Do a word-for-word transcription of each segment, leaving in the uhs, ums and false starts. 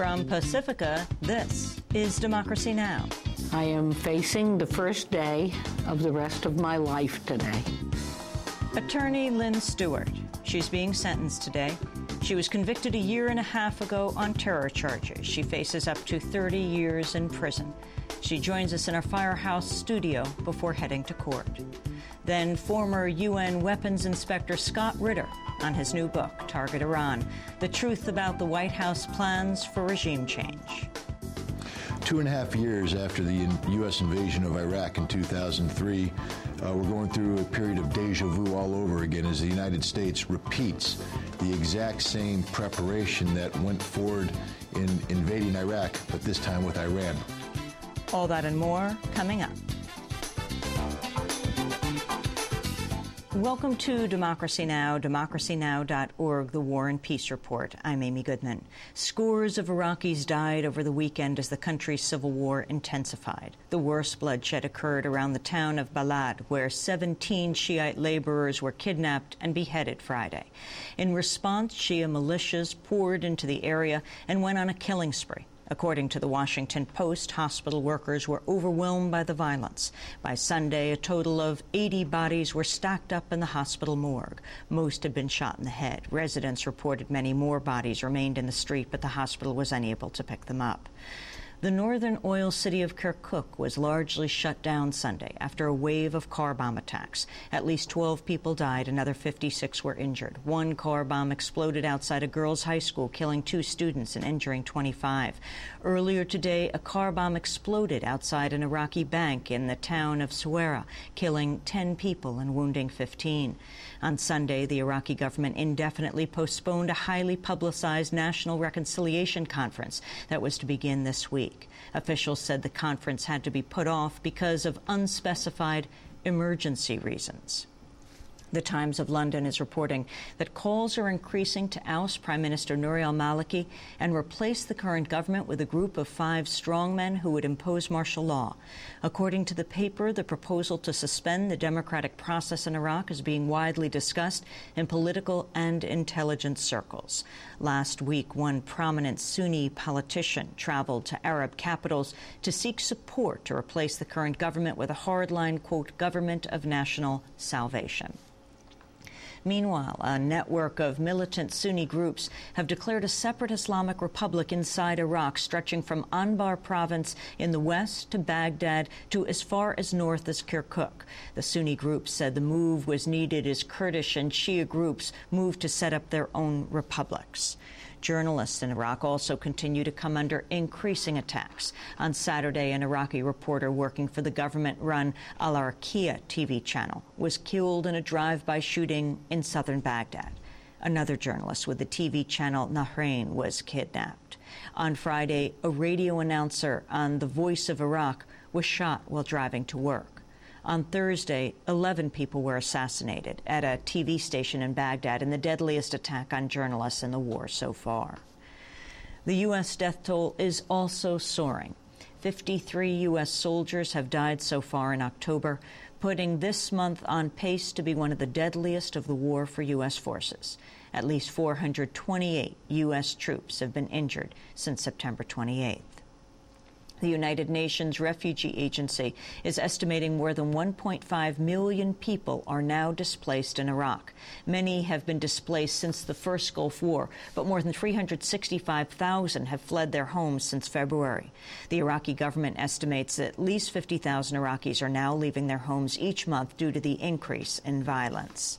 From Pacifica, this is Democracy Now! I am facing the first day of the rest of my life today. Attorney Lynn Stewart. She's being sentenced today. She was convicted a year and a half ago on terror charges. She faces up to thirty years in prison. She joins us in our Firehouse studio before heading to court. Then former U N Weapons Inspector Scott Ritter on his new book, Target Iran, The Truth About the White House Plans for Regime Change. Two and a half years after the U S invasion of Iraq in two thousand three, uh, we're going through a period of deja vu all over again as the United States repeats the exact same preparation that went forward in invading Iraq, but this time with Iran. All that and more coming up. Welcome to Democracy Now!, democracy now dot org, the War and Peace Report. I'm Amy Goodman. Scores of Iraqis died over the weekend as the country's civil war intensified. The worst bloodshed occurred around the town of Balad, where seventeen Shiite laborers were kidnapped and beheaded Friday. In response, Shia militias poured into the area and went on a killing spree. According to the Washington Post, hospital workers were overwhelmed by the violence. By Sunday, a total of eighty bodies were stacked up in the hospital morgue. Most had been shot in the head. Residents reported many more bodies remained in the street, but the hospital was unable to pick them up. The northern oil city of Kirkuk was largely shut down Sunday after a wave of car bomb attacks. At least twelve people died, another fifty-six were injured. One car bomb exploded outside a girls' high school, killing two students and injuring twenty-five. Earlier today, a car bomb exploded outside an Iraqi bank in the town of Suwara, killing ten people and wounding fifteen. On Sunday, the Iraqi government indefinitely postponed a highly publicized National Reconciliation Conference that was to begin this week. Officials said the conference had to be put off because of unspecified emergency reasons. The Times of London is reporting that calls are increasing to oust Prime Minister Nouri al-Maliki and replace the current government with a group of five strongmen who would impose martial law. According to the paper, the proposal to suspend the democratic process in Iraq is being widely discussed in political and intelligence circles. Last week, one prominent Sunni politician traveled to Arab capitals to seek support to replace the current government with a hardline, quote, government of national salvation. Meanwhile, a network of militant Sunni groups have declared a separate Islamic republic inside Iraq, stretching from Anbar province in the west to Baghdad to as far as north as Kirkuk. The Sunni groups said the move was needed as Kurdish and Shia groups moved to set up their own republics. Journalists in Iraq also continue to come under increasing attacks. On Saturday, an Iraqi reporter working for the government-run Al-Araqiya T V channel was killed in a drive-by shooting in southern Baghdad. Another journalist with the T V channel Nahrain was kidnapped. On Friday, a radio announcer on The Voice of Iraq was shot while driving to work. On Thursday, eleven people were assassinated at a T V station in Baghdad in the deadliest attack on journalists in the war so far. The U S death toll is also soaring. fifty-three U S soldiers have died so far in October, putting this month on pace to be one of the deadliest of the war for U S forces. At least four hundred twenty-eight U S troops have been injured since September twenty-eighth. The United Nations Refugee Agency is estimating more than one point five million people are now displaced in Iraq. Many have been displaced since the first Gulf War, but more than three hundred sixty-five thousand have fled their homes since February. The Iraqi government estimates that at least fifty thousand Iraqis are now leaving their homes each month due to the increase in violence.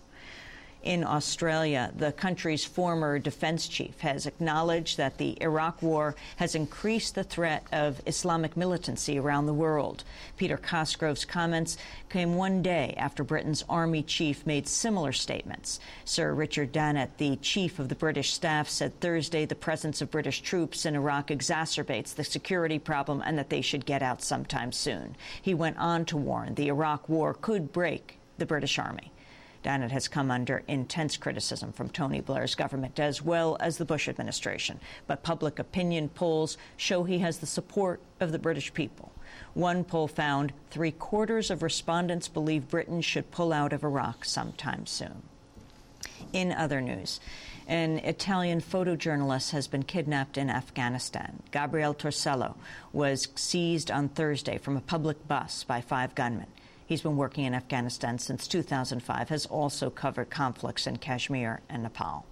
In Australia, the country's former defense chief has acknowledged that the Iraq war has increased the threat of Islamic militancy around the world. Peter Cosgrove's comments came one day after Britain's army chief made similar statements. Sir Richard Dannett, the chief of the British staff, said Thursday the presence of British troops in Iraq exacerbates the security problem and that they should get out sometime soon. He went on to warn the Iraq war could break the British Army. Dannett has come under intense criticism from Tony Blair's government as well as the Bush administration. But public opinion polls show he has the support of the British people. One poll found three-quarters of respondents believe Britain should pull out of Iraq sometime soon. In other news, An Italian photojournalist has been kidnapped in Afghanistan. Gabriele Torsello was seized on Thursday from a public bus by five gunmen. He's been working in Afghanistan since two thousand five, has also covered conflicts in Kashmir and Nepal.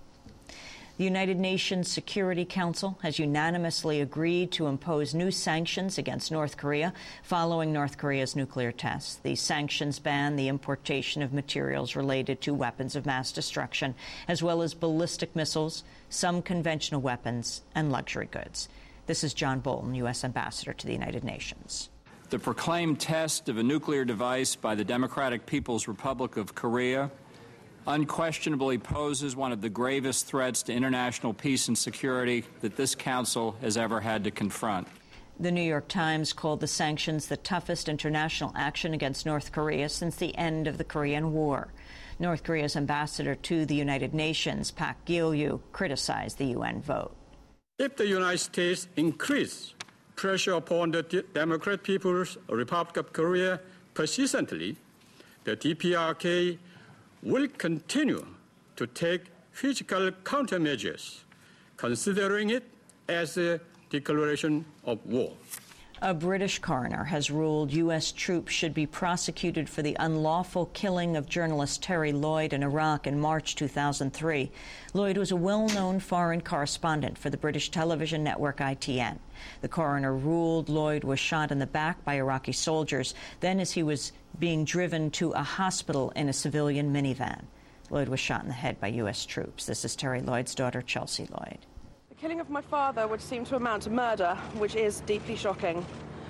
The United Nations Security Council has unanimously agreed to impose new sanctions against North Korea following North Korea's nuclear tests. These sanctions ban the importation of materials related to weapons of mass destruction, as well as ballistic missiles, some conventional weapons, and luxury goods. This is John Bolton, U S Ambassador to the United Nations. The proclaimed test of a nuclear device by the Democratic People's Republic of Korea unquestionably poses one of the gravest threats to international peace and security that this Council has ever had to confront. The New York Times called the sanctions the toughest international action against North Korea since the end of the Korean War. North Korea's ambassador to the United Nations, Park Gil-yu, criticized the U N vote. If the United States increase pressure upon the Democratic People's Republic of Korea persistently, the D P R K will continue to take physical countermeasures, considering it as a declaration of war. A British coroner has ruled U S troops should be prosecuted for the unlawful killing of journalist Terry Lloyd in Iraq in March two thousand three. Lloyd was a well-known foreign correspondent for the British television network I T N. The coroner ruled Lloyd was shot in the back by Iraqi soldiers, then as he was being driven to a hospital in a civilian minivan. Lloyd was shot in the head by U S troops. This is Terry Lloyd's daughter, Chelsea Lloyd. The killing of my father would seem to amount to murder, which is deeply shocking.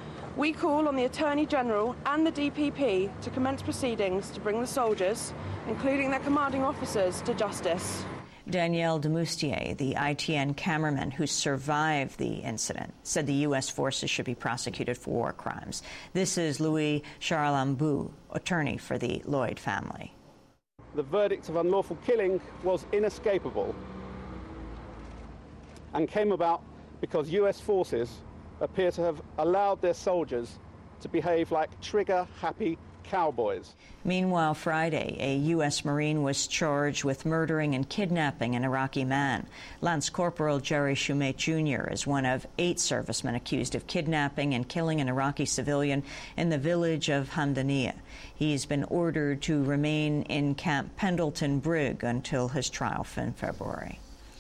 We call on the Attorney General and the D P P to commence proceedings to bring the soldiers, including their commanding officers, to justice. Danielle Demoustier, the I T N cameraman who survived the incident, said the U S forces should be prosecuted for war crimes. This is Louis Charalambou, attorney for the Lloyd family. The verdict of unlawful killing was inescapable and came about because U S forces appear to have allowed their soldiers to behave like trigger-happy cowboys. Meanwhile, Friday, a U S Marine was charged with murdering and kidnapping an Iraqi man. Lance Corporal Jerry Shumate Junior is one of eight servicemen accused of kidnapping and killing an Iraqi civilian in the village of Hamdaniya. He's been ordered to remain in Camp Pendleton Brig until his trial in February.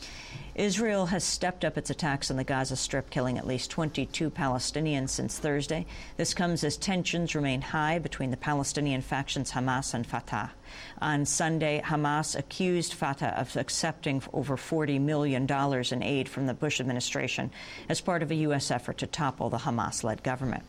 Israel has stepped up its attacks on the Gaza Strip, killing at least twenty-two Palestinians since Thursday. This comes as tensions remain high between the Palestinian factions Hamas and Fatah. On Sunday, Hamas accused Fatah of accepting over forty million dollars in aid from the Bush administration as part of a U S effort to topple the Hamas-led government.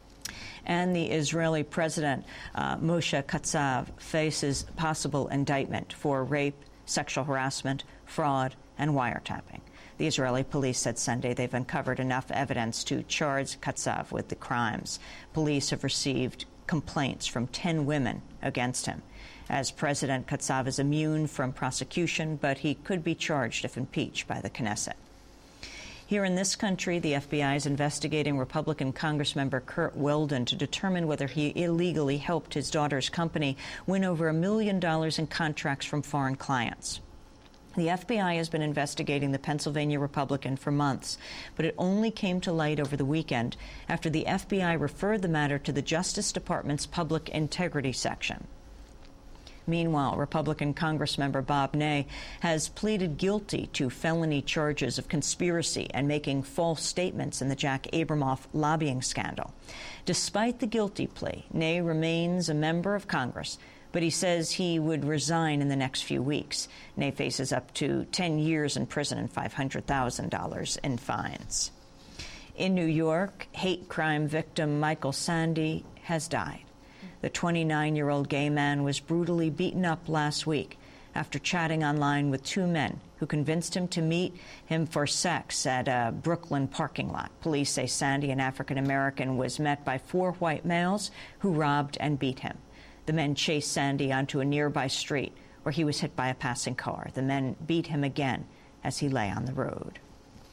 And the Israeli president, uh, Moshe Katsav, faces possible indictment for rape, sexual harassment, fraud, and wiretapping. The Israeli police said Sunday they've uncovered enough evidence to charge Katsav with the crimes. Police have received complaints from ten women against him. As President Katsav is immune from prosecution, but he could be charged if impeached by the Knesset. Here in this country, the F B I is investigating Republican Congressmember Curt Weldon to determine whether he illegally helped his daughter's company win over a million dollars in contracts from foreign clients. The F B I has been investigating the Pennsylvania Republican for months, but it only came to light over the weekend after the F B I referred the matter to the Justice Department's Public Integrity Section. Meanwhile, Republican Congressmember Bob Ney has pleaded guilty to felony charges of conspiracy and making false statements in the Jack Abramoff lobbying scandal. Despite the guilty plea, Ney remains a member of Congress, but he says he would resign in the next few weeks. Ney faces up to ten years in prison and five hundred thousand dollars in fines. In New York, hate crime victim Michael Sandy has died. The twenty-nine-year-old gay man was brutally beaten up last week after chatting online with two men who convinced him to meet him for sex at a Brooklyn parking lot. Police say Sandy, an African-American, was met by four white males who robbed and beat him. The men chased Sandy onto a nearby street where he was hit by a passing car. The men beat him again as he lay on the road.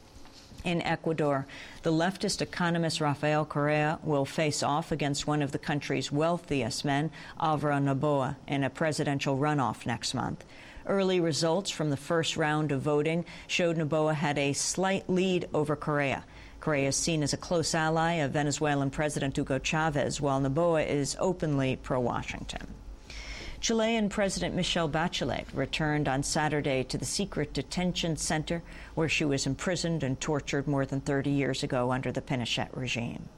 In Ecuador, the leftist economist Rafael Correa will face off against one of the country's wealthiest men, Alvaro Noboa, in a presidential runoff next month. Early results from the first round of voting showed Noboa had a slight lead over Correa. Correa is seen as a close ally of Venezuelan President Hugo Chavez, while Noboa is openly pro-Washington. Chilean President Michelle Bachelet returned on Saturday to the secret detention center where she was imprisoned and tortured more than thirty years ago under the Pinochet regime.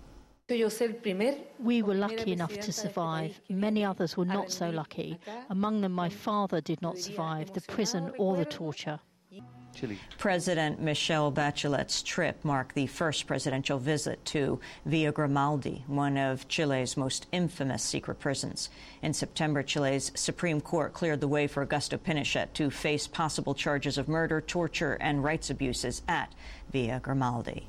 We were lucky enough to survive. Many others were not so lucky. Among them, my father did not survive the prison or the torture. Chile. President Michelle Bachelet's trip marked the first presidential visit to Villa Grimaldi, one of Chile's most infamous secret prisons. In September, Chile's Supreme Court cleared the way for Augusto Pinochet to face possible charges of murder, torture, and rights abuses at Villa Grimaldi.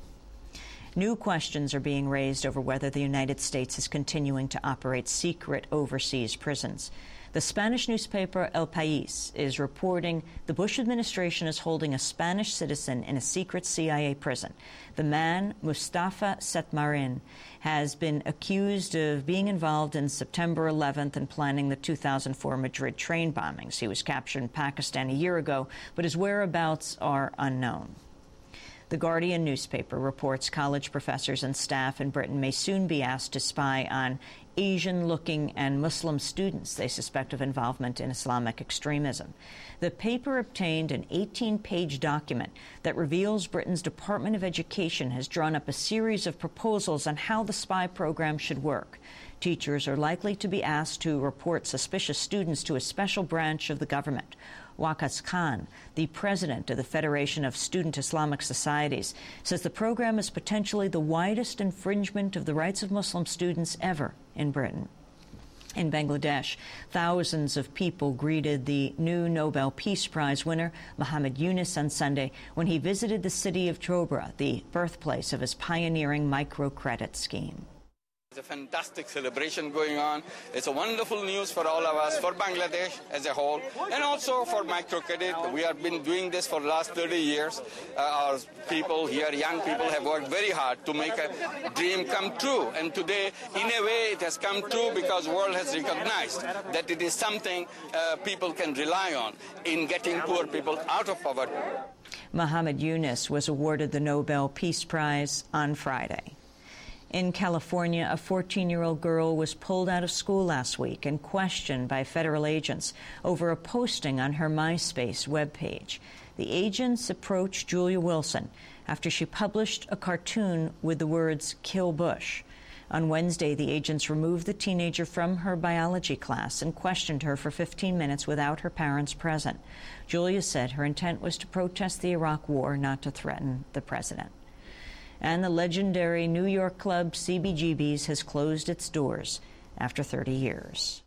New questions are being raised over whether the United States is continuing to operate secret overseas prisons. The Spanish newspaper El País is reporting the Bush administration is holding a Spanish citizen in a secret C I A prison. The man, Mustafa Setmarin, has been accused of being involved in September eleventh and planning the two thousand four Madrid train bombings. He was captured in Pakistan a year ago, but his whereabouts are unknown. The Guardian newspaper reports college professors and staff in Britain may soon be asked to spy on Asian-looking and Muslim students they suspect of involvement in Islamic extremism. The paper obtained an eighteen-page document that reveals Britain's Department of Education has drawn up a series of proposals on how the spy program should work. Teachers are likely to be asked to report suspicious students to a special branch of the government. Waqas Khan, the president of the Federation of Student Islamic Societies, says the program is potentially the widest infringement of the rights of Muslim students ever in Britain. In Bangladesh, thousands of people greeted the new Nobel Peace Prize winner, Muhammad Yunus, on Sunday when he visited the city of Chobra, the birthplace of his pioneering microcredit scheme. There's a fantastic celebration going on. It's a wonderful news for all of us, for Bangladesh as a whole, and also for microcredit. We have been doing this for the last thirty years. Uh, our people here, young people, have worked very hard to make a dream come true. And today, in a way, it has come true because the world has recognized that it is something uh, people can rely on in getting poor people out of poverty. Muhammad Yunus was awarded the Nobel Peace Prize on Friday. In California, a fourteen-year-old girl was pulled out of school last week and questioned by federal agents over a posting on her MySpace webpage. The agents approached Julia Wilson after she published a cartoon with the words, "Kill Bush." On Wednesday, the agents removed the teenager from her biology class and questioned her for fifteen minutes without her parents present. Julia said her intent was to protest the Iraq War, not to threaten the president. And the legendary New York club C B G B's has closed its doors after thirty years.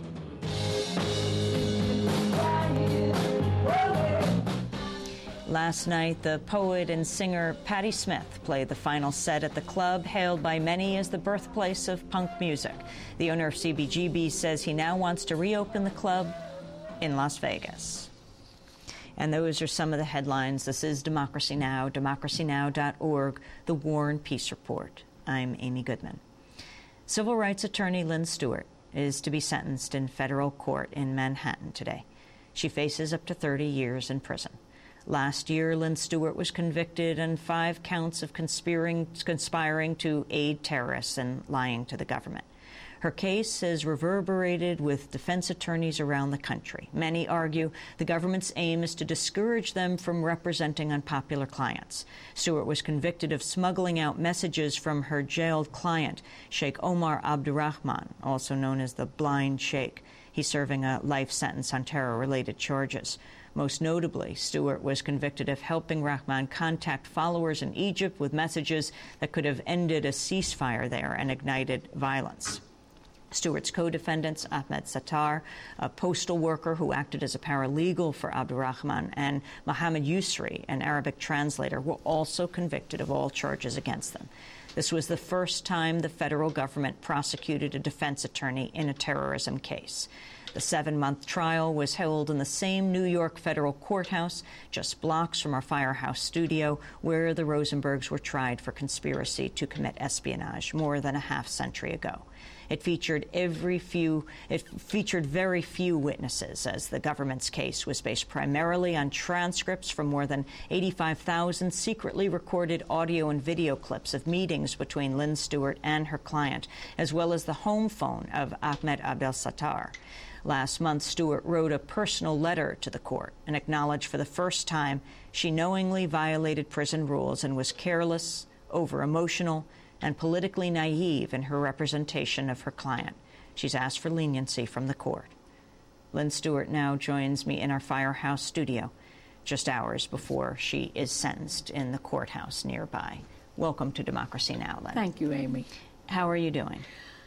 Last night, the poet and singer Patti Smith played the final set at the club, hailed by many as the birthplace of punk music. The owner of C B G B says he now wants to reopen the club in Las Vegas. And those are some of the headlines. This is Democracy Now!, democracy now dot org, the War and Peace Report. I'm Amy Goodman. Civil rights attorney Lynn Stewart is to be sentenced in federal court in Manhattan today. She faces up to thirty years in prison. Last year, Lynn Stewart was convicted on five counts of conspiring, conspiring to aid terrorists and lying to the government. Her case has reverberated with defense attorneys around the country. Many argue the government's aim is to discourage them from representing unpopular clients. Stewart was convicted of smuggling out messages from her jailed client, Sheikh Omar Abdurrahman, also known as the Blind Sheikh. He's serving a life sentence on terror-related charges. Most notably, Stewart was convicted of helping Rahman contact followers in Egypt with messages that could have ended a ceasefire there and ignited violence. Stewart's co-defendants, Ahmed Sattar, a postal worker who acted as a paralegal for Abdurrahman, and Mohammed Yusri, an Arabic translator, were also convicted of all charges against them. This was the first time the federal government prosecuted a defense attorney in a terrorism case. The seven-month trial was held in the same New York federal courthouse, just blocks from our Firehouse studio, where the Rosenbergs were tried for conspiracy to commit espionage more than a half century ago. It featured every few, it featured very few witnesses, as the government's case was based primarily on transcripts from more than eighty-five thousand secretly recorded audio and video clips of meetings between Lynn Stewart and her client, as well as the home phone of Ahmed Abdel-Sattar. Last month, Stewart wrote a personal letter to the court and acknowledged for the first time she knowingly violated prison rules and was careless, over-emotional, and politically naive in her representation of her client. She's asked for leniency from the court. Lynn Stewart now joins me in our Firehouse studio, just hours before she is sentenced in the courthouse nearby. Welcome to Democracy Now!, Lynn. Thank you, Amy. How are you doing?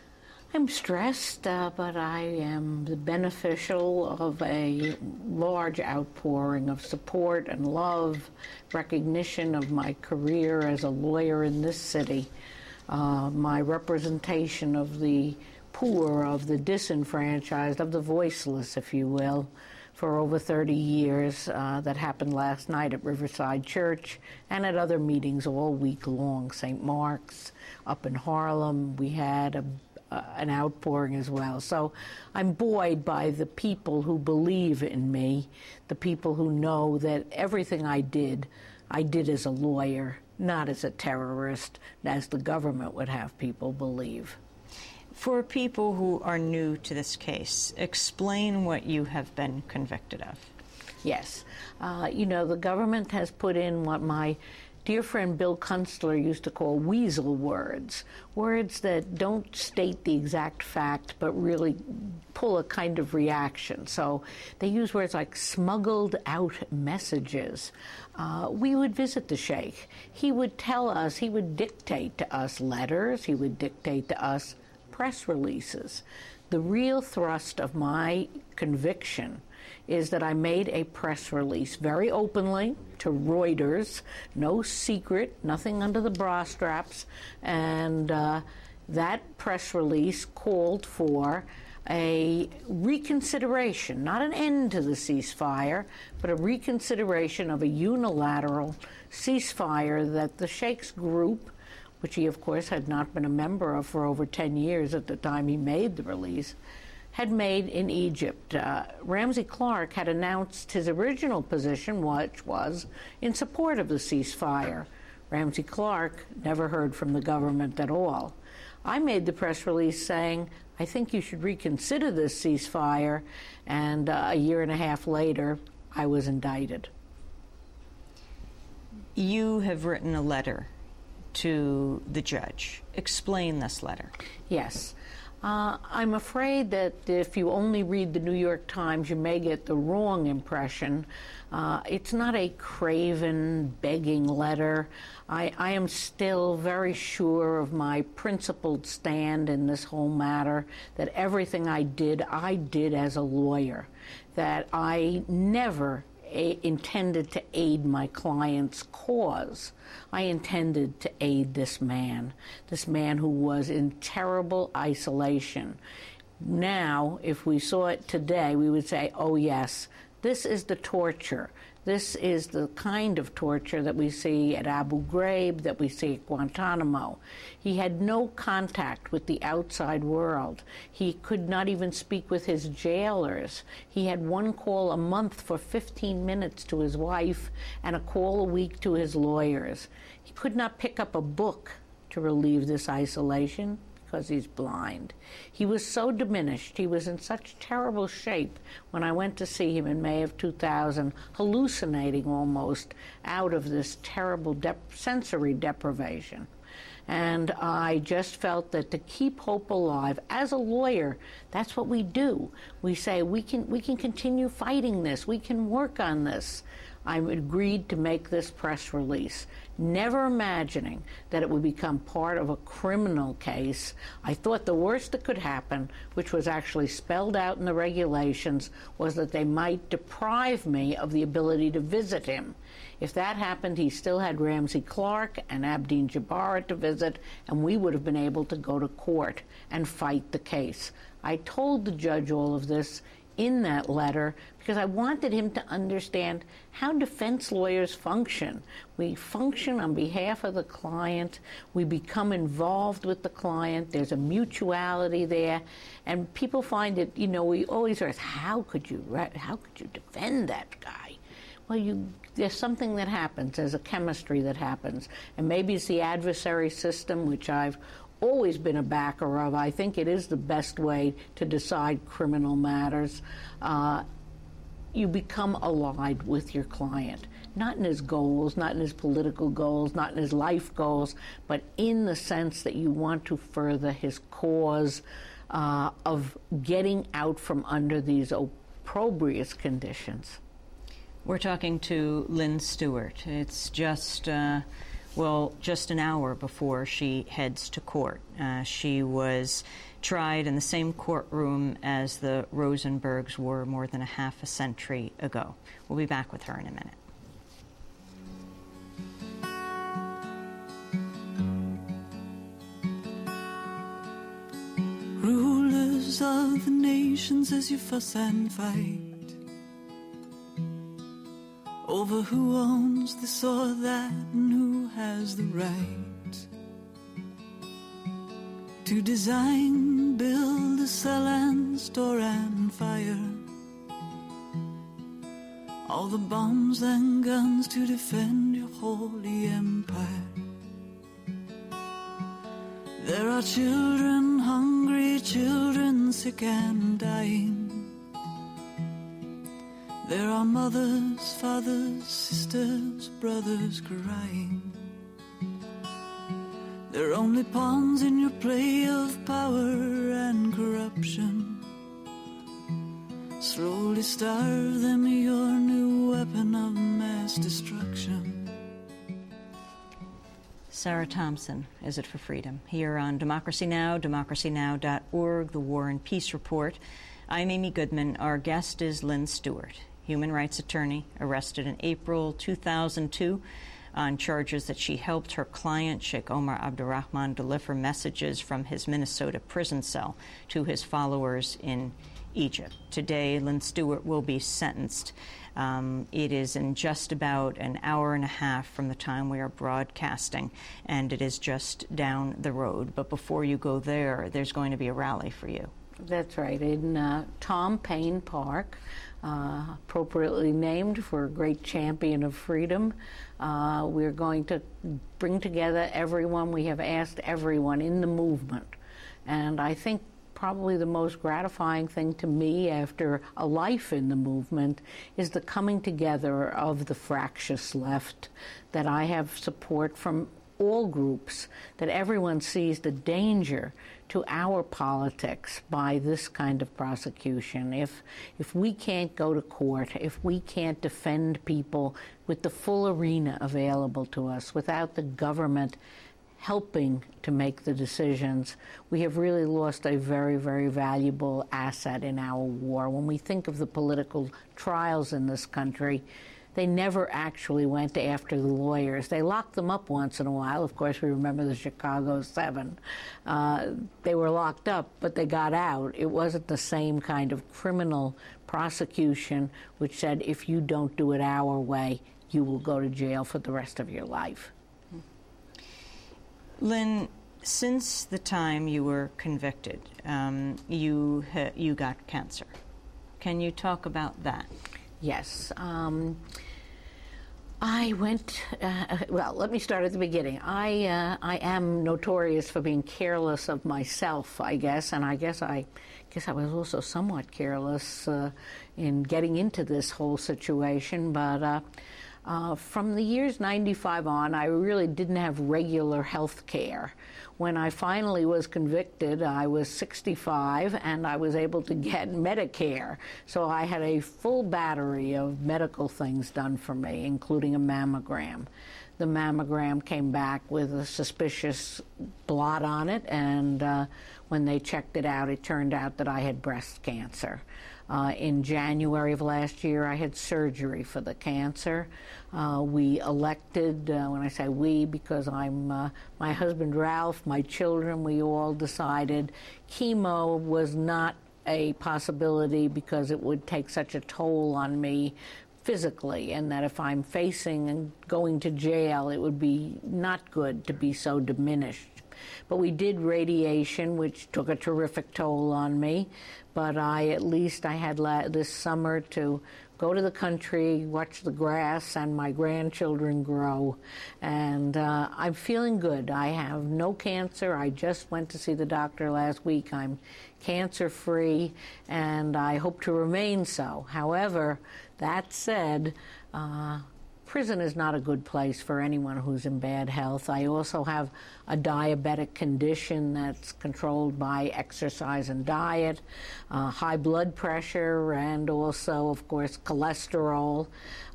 I'm stressed, uh, but I am the beneficial of a large outpouring of support and love, recognition of my career as a lawyer in this city, uh, my representation of the poor, of the disenfranchised, of the voiceless, if you will, for over thirty years. Uh, that happened last night at Riverside Church and at other meetings all week long. Saint Mark's, up in Harlem, we had a Uh, an outpouring as well. So I'm buoyed by the people who believe in me, the people who know that everything I did, I did as a lawyer, not as a terrorist, as the government would have people believe. For people who are new to this case, explain what you have been convicted of. Yes. Uh, you know, the government has put in what my dear friend Bill Kunstler used to call weasel words, words that don't state the exact fact but really pull a kind of reaction. So they use words like smuggled out messages. Uh, we would visit the sheikh. He would tell us, he would dictate to us letters, he would dictate to us press releases. The real thrust of my conviction is that I made a press release very openly to Reuters, no secret, nothing under the bra straps, and uh, that press release called for a reconsideration, not an end to the ceasefire, but a reconsideration of a unilateral ceasefire that the Sheikh's group, which he, of course, had not been a member of for over ten years at the time he made the release, had made in Egypt. Uh, Ramsey Clark had announced his original position, which was in support of the ceasefire. Ramsey Clark never heard from the government at all. I made the press release saying, I think you should reconsider this ceasefire, and uh, a year and a half later, I was indicted. You have written a letter to the judge. Explain this letter. Yes. Uh, I'm afraid that if you only read the New York Times, you may get the wrong impression. Uh, it's not a craven, begging letter. I, I am still very sure of my principled stand in this whole matter, that everything I did, I did as a lawyer, that I never A, intended to aid my client's cause. I intended to aid this man, this man who was in terrible isolation. Now, if we saw it today, we would say, oh yes, this is the torture. This is the kind of torture that we see at Abu Ghraib, that we see at Guantanamo. He had no contact with the outside world. He could not even speak with his jailers. He had one call a month for fifteen minutes to his wife and a call a week to his lawyers. He could not pick up a book to relieve this isolation because he's blind. He was so diminished, he was in such terrible shape when I went to see him in May of two thousand, hallucinating almost out of this terrible dep- sensory deprivation. And I just felt that to keep hope alive, as a lawyer, that's what we do. We say, we can, we can continue fighting this, we can work on this. I agreed to make this press release, never imagining that it would become part of a criminal case. I thought the worst that could happen, which was actually spelled out in the regulations, was that they might deprive me of the ability to visit him. If that happened, he still had Ramsey Clark and Abdeen Jabara to visit, and we would have been able to go to court and fight the case. I told the judge all of this in that letter because I wanted him to understand how defense lawyers function. We function on behalf of the client. We become involved with the client. There's a mutuality there. And people find it, you know, we always ask, how could you, how could you defend that guy? Well, you, there's something that happens. There's a chemistry that happens. And maybe it's the adversary system, which I've always been a backer of. I think it is the best way to decide criminal matters. Uh, you become allied with your client, not in his goals, not in his political goals, not in his life goals, but in the sense that you want to further his cause uh, of getting out from under these opprobrious conditions. We're talking to Lynn Stewart. It's just, uh, well, just an hour before she heads to court. Uh, she was tried in the same courtroom as the Rosenbergs were more than a half a century ago. We'll be back with her in a minute. Rulers of the nations, as you fuss and fight over who owns this or that and who has the right to design, build, sell and store and fire all the bombs and guns to defend your holy empire. There are children, hungry children, sick and dying. There are mothers, fathers, sisters, brothers crying. They're only pawns in your play of power and corruption. Slowly starve them, your new weapon of mass destruction. Sarah Thompson, Is It for Freedom? Here on Democracy Now!, democracy now dot org, the War and Peace Report. I'm Amy Goodman. Our guest is Lynn Stewart, human rights attorney, arrested in April two thousand two on charges that she helped her client, Sheikh Omar Abdurrahman, deliver messages from his Minnesota prison cell to his followers in Egypt. Today, Lynn Stewart will be sentenced. Um, it is in just about an hour and a half from the time we are broadcasting, and it is just down the road. But before you go there, there's going to be a rally for you. That's right, in uh, Tom Paine Park, uh, appropriately named for a great champion of freedom. Uh, we're going to bring together everyone. We have asked everyone in the movement. And I think probably the most gratifying thing to me after a life in the movement is the coming together of the fractious left, that I have support from all groups, that everyone sees the danger to our politics by this kind of prosecution. If, if we can't go to court, if we can't defend people with the full arena available to us, without the government helping to make the decisions, we have really lost a very, very valuable asset in our war. When we think of the political trials in this country, they never actually went after the lawyers. They locked them up once in a while. Of course, we remember the Chicago Seven. Uh, they were locked up, but they got out. It wasn't the same kind of criminal prosecution which said, if you don't do it our way, you will go to jail for the rest of your life. Lynn, since the time you were convicted, um, you ha- you got cancer. Can you talk about that? Yes. Um, I went, uh, well, let me start at the beginning. I uh, I am notorious for being careless of myself, I guess, and I guess I guess I was also somewhat careless uh, in getting into this whole situation, but uh, Uh, from the years ninety-five on, I really didn't have regular health care. When I finally was convicted, I was sixty-five, and I was able to get Medicare. So I had a full battery of medical things done for me, including a mammogram. The mammogram came back with a suspicious blot on it, and uh, when they checked it out, it turned out that I had breast cancer. Uh, in January of last year, I had surgery for the cancer. Uh, we elected, uh, when I say we, because I'm uh, my husband Ralph, my children, we all decided chemo was not a possibility because it would take such a toll on me physically, and that if I'm facing and going to jail, it would be not good to be so diminished. But we did radiation, which took a terrific toll on me, but I at least I had la- this summer to go to the country, watch the grass and my grandchildren grow, and uh, I'm feeling good. I have no cancer. I just went to see the doctor last week. I'm cancer-free, and I hope to remain so. However, that said, uh, prison is not a good place for anyone who's in bad health. I also have a diabetic condition that's controlled by exercise and diet, uh, high blood pressure, and also, of course, cholesterol.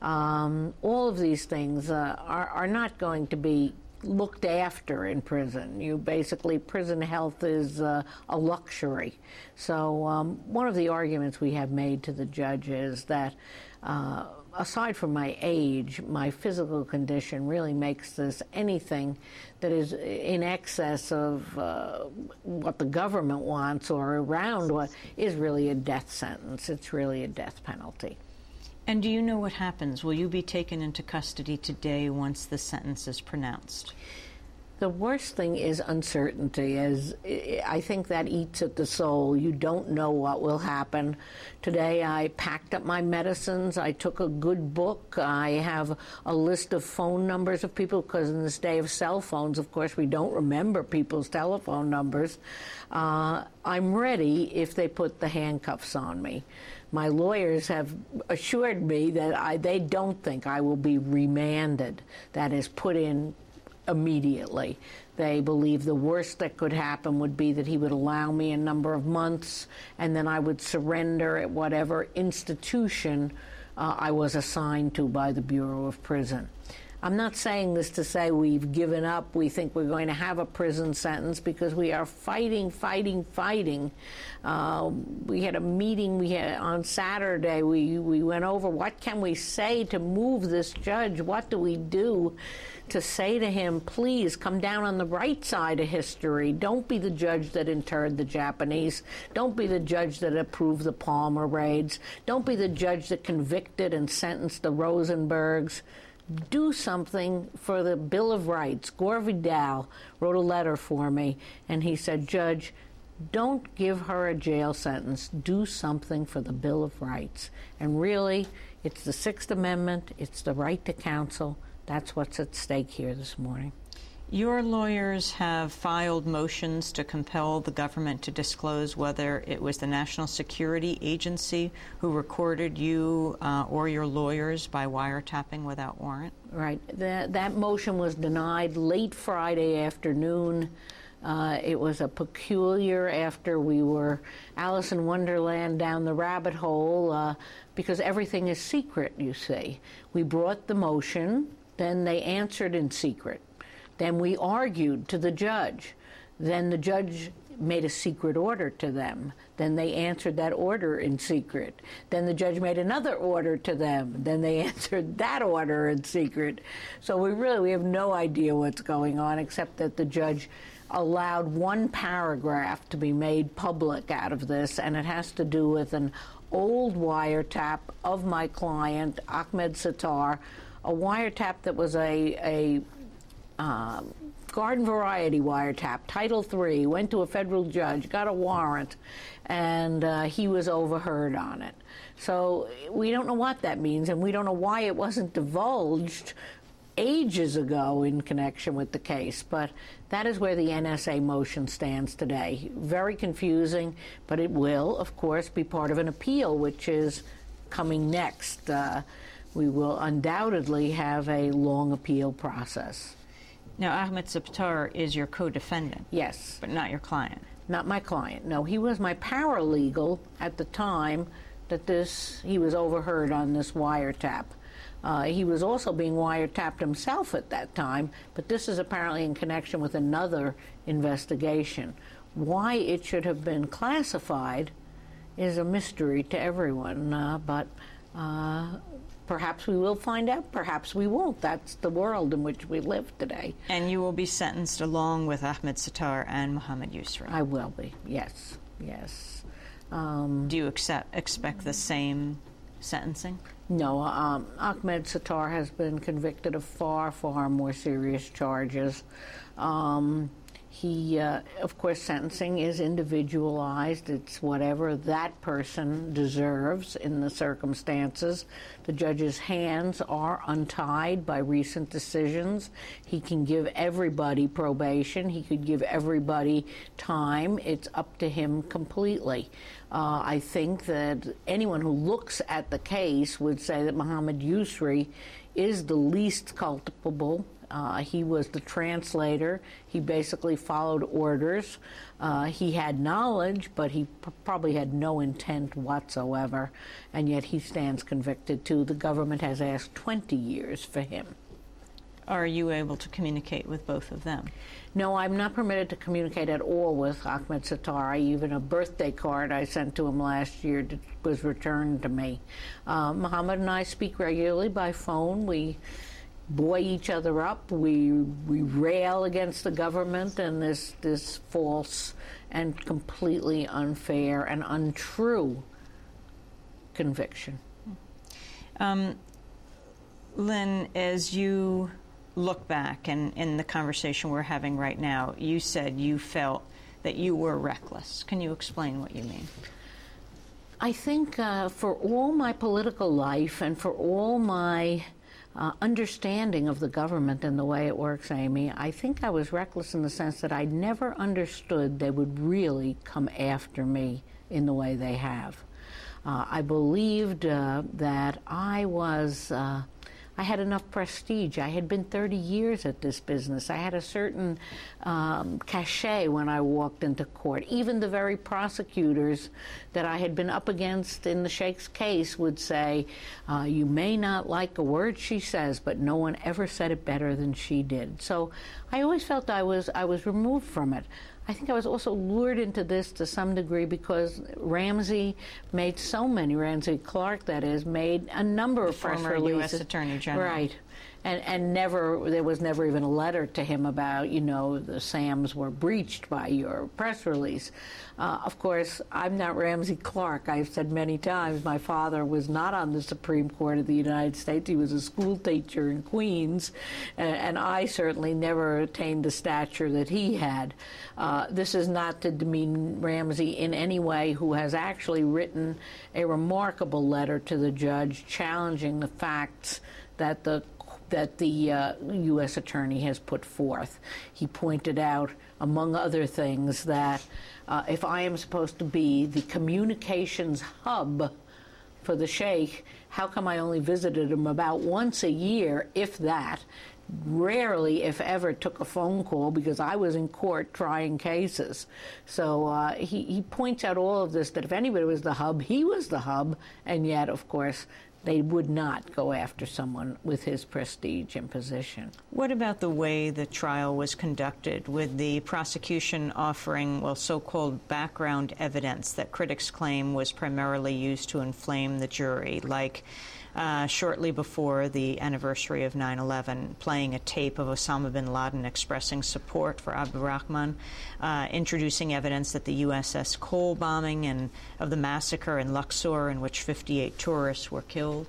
Um, all of these things uh, are, are not going to be looked after in prison. You basically, prison health is uh, a luxury. So um, one of the arguments we have made to the judge is that uh, aside from my age, my physical condition really makes this anything that is in excess of uh, what the government wants or around what is really a death sentence. It's really a death penalty. And do you know what happens? Will you be taken into custody today once the sentence is pronounced? The worst thing is uncertainty, as I think that eats at the soul. You don't know what will happen. Today I packed up my medicines. I took a good book. I have a list of phone numbers of people, because in this day of cell phones, of course, we don't remember people's telephone numbers. Uh, I'm ready if they put the handcuffs on me. My lawyers have assured me that I, they don't think I will be remanded, that is, put in immediately. They believe the worst that could happen would be that he would allow me a number of months, and then I would surrender at whatever institution uh, I was assigned to by the Bureau of Prison. I'm not saying this to say we've given up, we think we're going to have a prison sentence, because we are fighting, fighting, fighting. Uh, we had a meeting we had on Saturday. We, we went over what can we say to move this judge? What do we do to say to him, please come down on the right side of history. Don't be the judge that interred the Japanese. Don't be the judge that approved the Palmer raids. Don't be the judge that convicted and sentenced the Rosenbergs. Do something for the Bill of Rights. Gore Vidal wrote a letter for me, and he said, Judge, don't give her a jail sentence. Do something for the Bill of Rights. And really, it's the Sixth Amendment. It's the right to counsel. That's what's at stake here this morning. Your lawyers have filed motions to compel the government to disclose whether it was the National Security Agency who recorded you uh, or your lawyers by wiretapping without warrant. Right. That, that motion was denied late Friday afternoon. Uh, it was a peculiar after we were Alice in Wonderland down the rabbit hole, uh, because everything is secret, you see. We brought the motion, then they answered in secret. Then we argued to the judge. Then the judge made a secret order to them. Then they answered that order in secret. Then the judge made another order to them. Then they answered that order in secret. So we really we have no idea what's going on, except that the judge allowed one paragraph to be made public out of this, and it has to do with an old wiretap of my client, Ahmed Sattar, a wiretap that was a, a Uh, garden variety wiretap, Title three, went to a federal judge, got a warrant, and uh, he was overheard on it. So we don't know what that means, and we don't know why it wasn't divulged ages ago in connection with the case. But that is where the N S A motion stands today. Very confusing, but it will, of course, be part of an appeal, which is coming next. Uh, we will undoubtedly have a long appeal process. Now, Ahmed Sattar is your co-defendant. Yes. But not your client. Not my client. No, he was my paralegal at the time that this, he was overheard on this wiretap. Uh, he was also being wiretapped himself at that time, but this is apparently in connection with another investigation. Why it should have been classified is a mystery to everyone, uh, but uh, perhaps we will find out, perhaps we won't. That's the world in which we live today. And you will be sentenced along with Ahmed Sattar and Mohammed Yusra. I will be, yes, yes. Um, Do you accept, expect the same sentencing? No. Um, Ahmed Sattar has been convicted of far, far more serious charges. Um, He, uh, of course, sentencing is individualized. It's whatever that person deserves in the circumstances. The judge's hands are untied by recent decisions. He can give everybody probation. He could give everybody time. It's up to him completely. Uh, I think that anyone who looks at the case would say that Mohammed Yusri is the least culpable. Uh, he was the translator. He basically followed orders. Uh, he had knowledge, but he p- probably had no intent whatsoever, and yet he stands convicted too. The government has asked twenty years for him. Are you able to communicate with both of them? No, I'm not permitted to communicate at all with Ahmed Sattar. Even a birthday card I sent to him last year was returned to me. Uh, Mohammed and I speak regularly by phone. We buoy each other up. We we rail against the government and this this false and completely unfair and untrue conviction. Um, Lynn, as you look back and in the conversation we're having right now, you said you felt that you were reckless. Can you explain what you mean? I think uh, for all my political life and for all my Uh, understanding of the government and the way it works, Amy, I think I was reckless in the sense that I never understood they would really come after me in the way they have. Uh, I believed uh, that I was, uh, I had enough prestige. I had been thirty years at this business. I had a certain um, cachet when I walked into court. Even the very prosecutors that I had been up against in the Sheikh's case would say, uh, you may not like a word she says, but no one ever said it better than she did. So I always felt I was, I was removed from it. I think I was also lured into this to some degree because Ramsey made so many, Ramsey Clark, that is, made a number of press releases. Former U S Attorney General. Right. And, and never, there was never even a letter to him about, you know, the SAMs were breached by your press release. Uh, of course, I'm not Ramsey Clark. I've said many times my father was not on the Supreme Court of the United States. He was a school teacher in Queens, and, and I certainly never attained the stature that he had. Uh, this is not to demean Ramsey in any way, who has actually written a remarkable letter to the judge challenging the facts that the that the uh, U S attorney has put forth. He pointed out, among other things, that uh, if I am supposed to be the communications hub for the Sheikh, how come I only visited him about once a year, if that? Rarely, if ever, took a phone call because I was in court trying cases. So uh, he, he points out all of this, that if anybody was the hub, he was the hub, and yet, of course, they would not go after someone with his prestige and position. What about the way the trial was conducted, with the prosecution offering, well, so-called background evidence that critics claim was primarily used to inflame the jury, like uh, shortly before the anniversary of nine eleven, playing a tape of Osama bin Laden expressing support for Abu Rahman, uh, introducing evidence that the U S S Cole bombing and of the massacre in Luxor in which fifty-eight tourists were killed?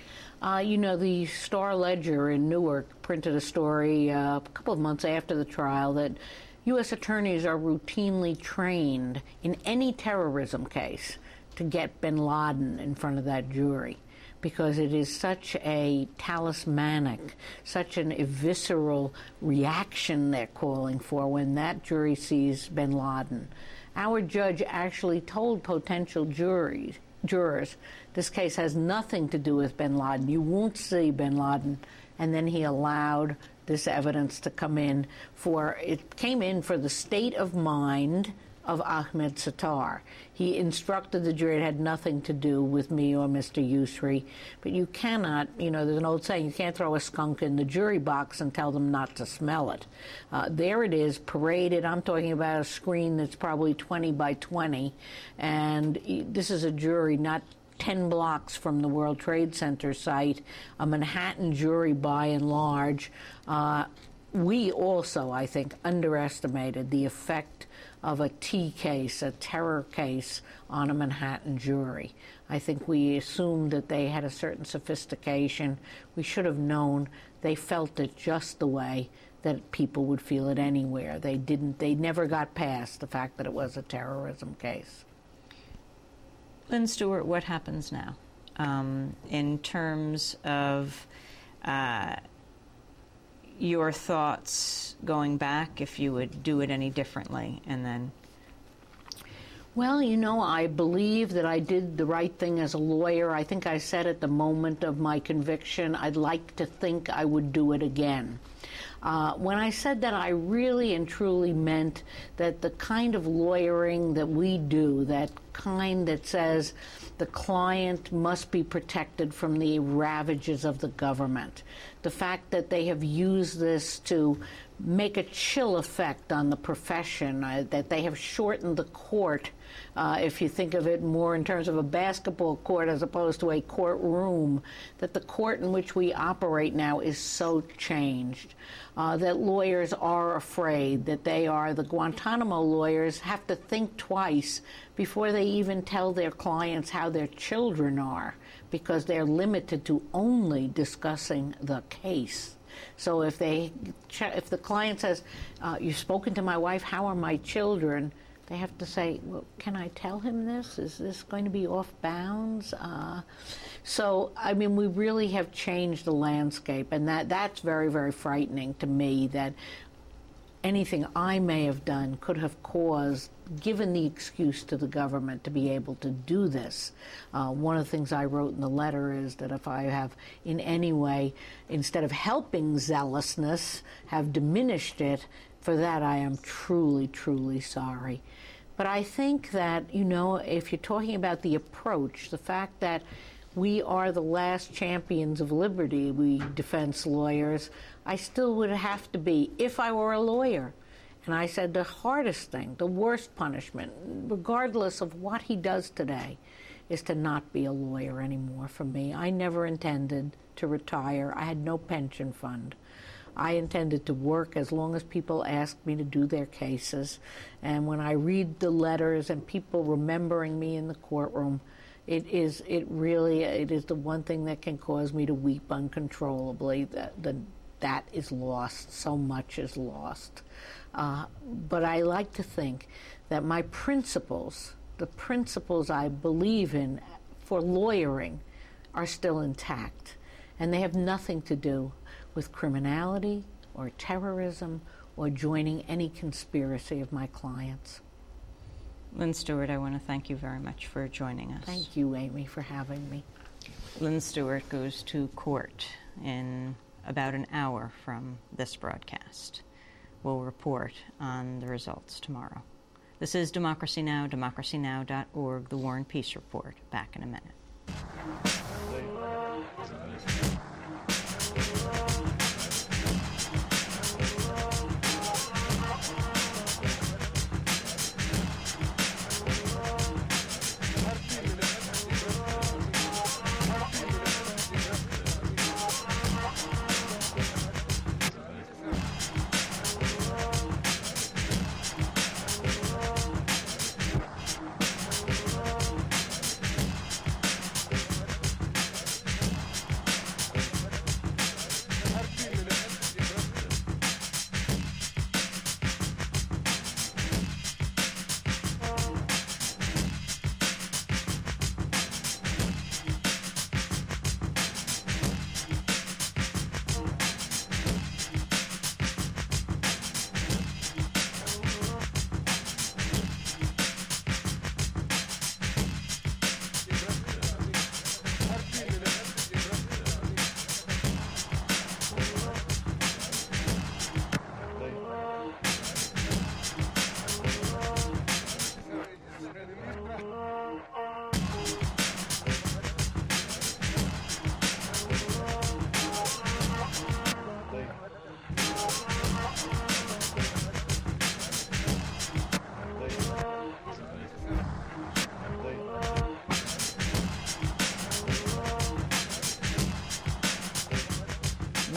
Uh, you know, the Star-Ledger in Newark printed a story uh, a couple of months after the trial that U S attorneys are routinely trained in any terrorism case to get bin Laden in front of that jury, because it is such a talismanic, such an visceral reaction they're calling for when that jury sees bin Laden. Our judge actually told potential juries, jurors, this case has nothing to do with bin Laden. You won't see bin Laden. And then he allowed this evidence to come in for, it came in for the state of mind of Ahmed Sattar. He instructed the jury it had nothing to do with me or Mister Yusri. But you cannot, you know, there's an old saying, you can't throw a skunk in the jury box and tell them not to smell it. Uh, there it is, paraded. I'm talking about a screen that's probably twenty by twenty. And this is a jury not ten blocks from the World Trade Center site, a Manhattan jury by and large. Uh, we also, I think, underestimated the effect of a T case, a terror case on a Manhattan jury. I think we assumed that they had a certain sophistication. We should have known they felt it just the way that people would feel it anywhere. They didn't, they never got past the fact that it was a terrorism case. Lynn Stewart, what happens now um, in terms of uh, your thoughts going back, if you would do it any differently, and then? Well, you know, I believe that I did the right thing as a lawyer. I think I said at the moment of my conviction, I'd like to think I would do it again. Uh, when I said that, I really and truly meant that the kind of lawyering that we do, that kind that says the client must be protected from the ravages of the government, the fact that they have used this to make a chill effect on the profession, uh, that they have shortened the court, uh, if you think of it more in terms of a basketball court as opposed to a courtroom, that the court in which we operate now is so changed, uh, that lawyers are afraid, that they are, the Guantanamo lawyers have to think twice before they even tell their clients how their children are, because they're limited to only discussing the case. So if they, if the client says, uh, you've spoken to my wife, how are my children? They have to say, well, can I tell him this? Is this going to be off bounds? Uh, so, I mean, we really have changed the landscape, and that, that's very, very frightening to me, that anything I may have done could have caused, given the excuse to the government to be able to do this. Uh, one of the things I wrote in the letter is that if I have in any way, instead of helping zealousness, have diminished it, for that I am truly, truly sorry. But I think that, you know, if you're talking about the approach, the fact that we are the last champions of liberty, we defense lawyers, I still would have to be, if I were a lawyer. And I said the hardest thing, the worst punishment, regardless of what he does today, is to not be a lawyer anymore for me. I never intended to retire. I had no pension fund. I intended to work as long as people asked me to do their cases. And when I read the letters and people remembering me in the courtroom, it is, it really, it is the one thing that can cause me to weep uncontrollably. That, the, that is lost. So much is lost. Uh, but I like to think that my principles, the principles I believe in for lawyering, are still intact. And they have nothing to do with criminality or terrorism or joining any conspiracy of my clients. Lynn Stewart, I want to thank you very much for joining us. Thank you, Amy, for having me. Lynn Stewart goes to court in about an hour from this broadcast. We'll report on the results tomorrow. This is Democracy Now!, democracy now dot org, the War and Peace Report. Back in a minute.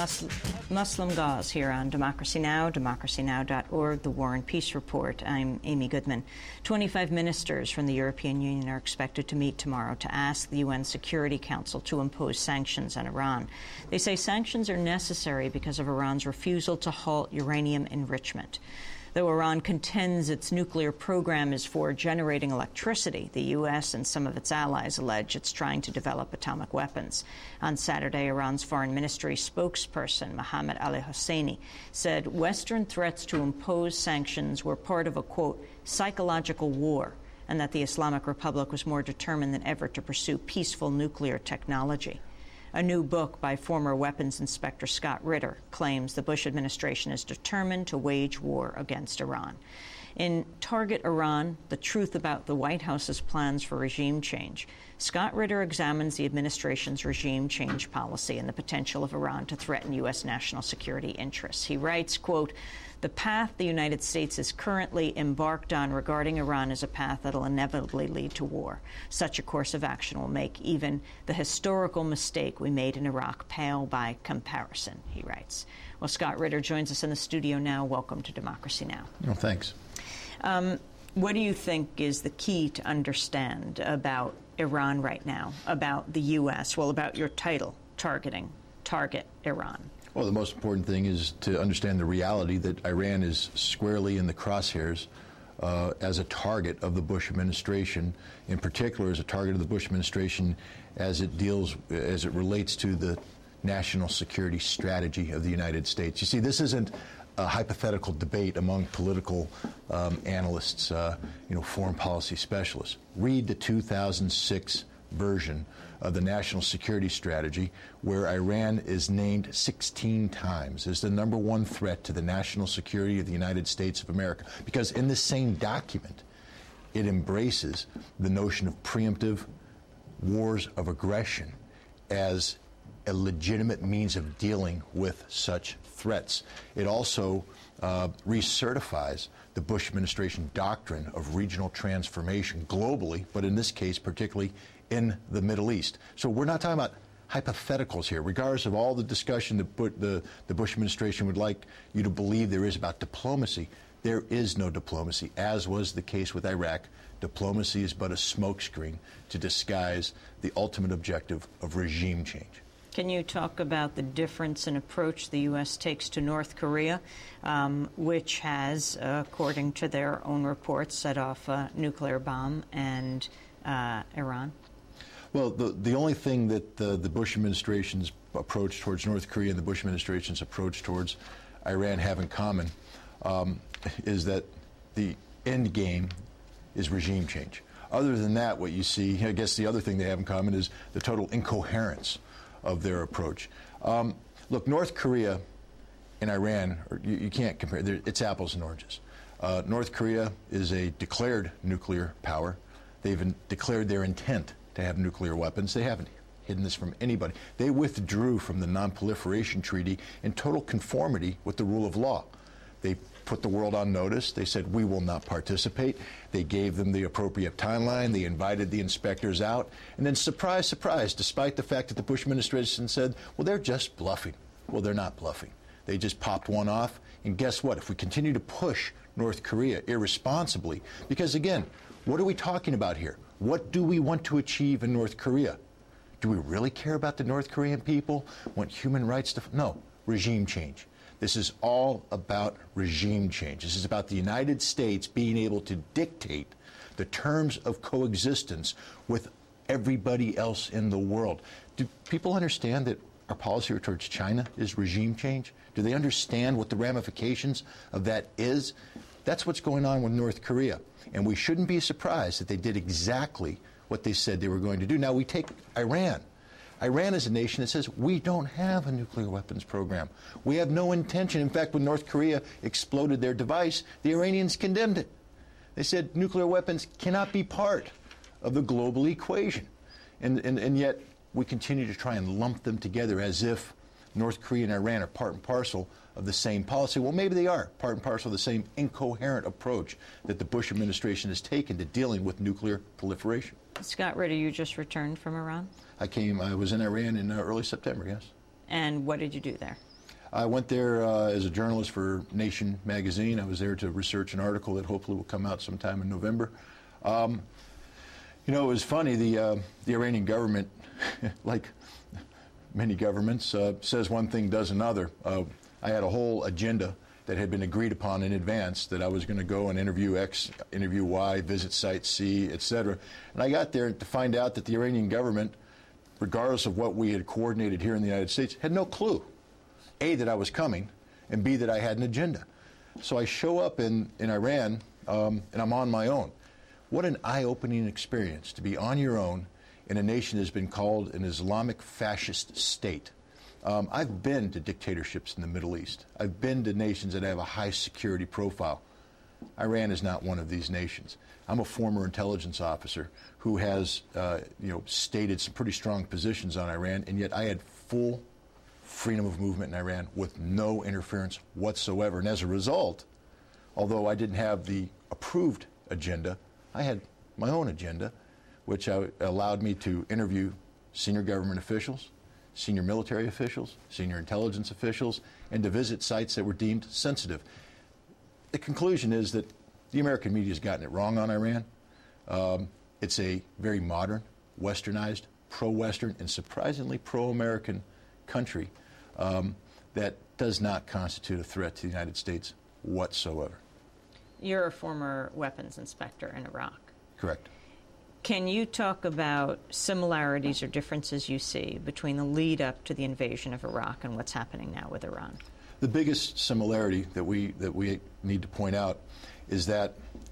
Mus- Muslim Gauze here on Democracy Now!, democracy now dot org, the War and Peace Report. I'm Amy Goodman. twenty-five ministers from the European Union are expected to meet tomorrow to ask the U N Security Council to impose sanctions on Iran. They say sanctions are necessary because of Iran's refusal to halt uranium enrichment. Though Iran contends its nuclear program is for generating electricity, the U S and some of its allies allege it's trying to develop atomic weapons. On Saturday, Iran's foreign ministry spokesperson, Mohammad Ali Hosseini, said Western threats to impose sanctions were part of a, quote, psychological war, and that the Islamic Republic was more determined than ever to pursue peaceful nuclear technology. A new book by former weapons inspector Scott Ritter claims the Bush administration is determined to wage war against Iran. In Target Iran, The Truth About the White House's Plans for Regime Change, Scott Ritter examines the administration's regime change policy and the potential of Iran to threaten U S national security interests. He writes, quote, "The path the United States is currently embarked on regarding Iran is a path that will inevitably lead to war. Such a course of action will make even the historical mistake we made in Iraq pale by comparison," he writes. Well, Scott Ritter joins us in the studio now. Welcome to Democracy Now! Well, thanks. Um, what do you think is the key to understand about Iran right now, about the U S, well, about your title, targeting, target Iran? Well, the most important thing is to understand the reality that Iran is squarely in the crosshairs uh, as a target of the Bush administration, in particular as a target of the Bush administration as it deals, as it relates to the national security strategy of the United States. You see, this isn't a hypothetical debate among political um, analysts, uh, you know, foreign policy specialists. Read the two thousand six version of the national security strategy, where Iran is named sixteen times as the number one threat to the national security of the United States of America. Because in this same document, it embraces the notion of preemptive wars of aggression as a legitimate means of dealing with such threats. It also uh, recertifies the Bush administration doctrine of regional transformation globally, but in this case, particularly in the Middle East. So we're not talking about hypotheticals here, regardless of all the discussion that the, the Bush administration would like you to believe there is about diplomacy. There is no diplomacy, as was the case with Iraq. Diplomacy is but a smokescreen to disguise the ultimate objective of regime change. Can you talk about the difference in approach the U S takes to North Korea, um, which has, uh, according to their own reports, set off a nuclear bomb, and uh, Iran? Well, the, the only thing that the, the Bush administration's approach towards North Korea and the Bush administration's approach towards Iran have in common um, is that the end game is regime change. Other than that, what you see, I guess the other thing they have in common is the total incoherence of their approach. Um, look, North Korea and Iran, or you, you can't compare. It's apples and oranges. Uh, North Korea is a declared nuclear power. They've in, declared their intent to have nuclear weapons. They haven't hidden this from anybody. They withdrew from the Non-Proliferation Treaty in total conformity with the rule of law. They put the world on notice. They said, we will not participate. They gave them the appropriate timeline. They invited the inspectors out. And then, surprise, surprise, despite the fact that the Bush administration said, well, they're just bluffing. Well, they're not bluffing. They just popped one off. And guess what? If we continue to push North Korea irresponsibly, because, again, what are we talking about here? What do we want to achieve in North Korea? Do we really care about the North Korean people? Want human rights to... No, regime change. This is all about regime change. This is about the United States being able to dictate the terms of coexistence with everybody else in the world. Do people understand that our policy towards China is regime change? Do they understand what the ramifications of that is? That's what's going on with North Korea. And we shouldn't be surprised that they did exactly what they said they were going to do. Now, we take Iran. Iran is a nation that says, we don't have a nuclear weapons program. We have no intention. In fact, when North Korea exploded their device, the Iranians condemned it. They said nuclear weapons cannot be part of the global equation. And, and, and yet, we continue to try and lump them together as if North Korea and Iran are part and parcel of the same policy. Well, maybe they are part and parcel of the same incoherent approach that the Bush administration has taken to dealing with nuclear proliferation. Scott Ritter, you just returned from Iran? I came, I was in Iran in uh, early September, yes. And what did you do there? I went there uh, as a journalist for Nation magazine. I was there to research an article that hopefully will come out sometime in November. Um, you know, it was funny, the, uh, the Iranian government, like many governments, uh, says one thing, does another. Uh, I had a whole agenda that had been agreed upon in advance, that I was going to go and interview X, interview Y, visit Site C, et cetera. And I got there to find out that the Iranian government, regardless of what we had coordinated here in the United States, had no clue. A, that I was coming, and B, that I had an agenda. So I show up in, in Iran, um, and I'm on my own. What an eye-opening experience to be on your own in a nation that has been called an Islamic fascist state. Um, I've been to dictatorships in the Middle East. I've been to nations that have a high security profile. Iran is not one of these nations. I'm a former intelligence officer who has, uh, you know, stated some pretty strong positions on Iran, and yet I had full freedom of movement in Iran with no interference whatsoever. And as a result, although I didn't have the approved agenda, I had my own agenda, which I, allowed me to interview senior government officials, senior military officials, senior intelligence officials, and to visit sites that were deemed sensitive. The conclusion is that the American media has gotten it wrong on Iran. Um, it's a very modern, westernized, pro-Western, and surprisingly pro-American country um, that does not constitute a threat to the United States whatsoever. You're a former weapons inspector in Iraq. Correct. Can you talk about similarities or differences you see between the lead up to the invasion of Iraq and what's happening now with Iran? The biggest similarity that we that we need to point out is that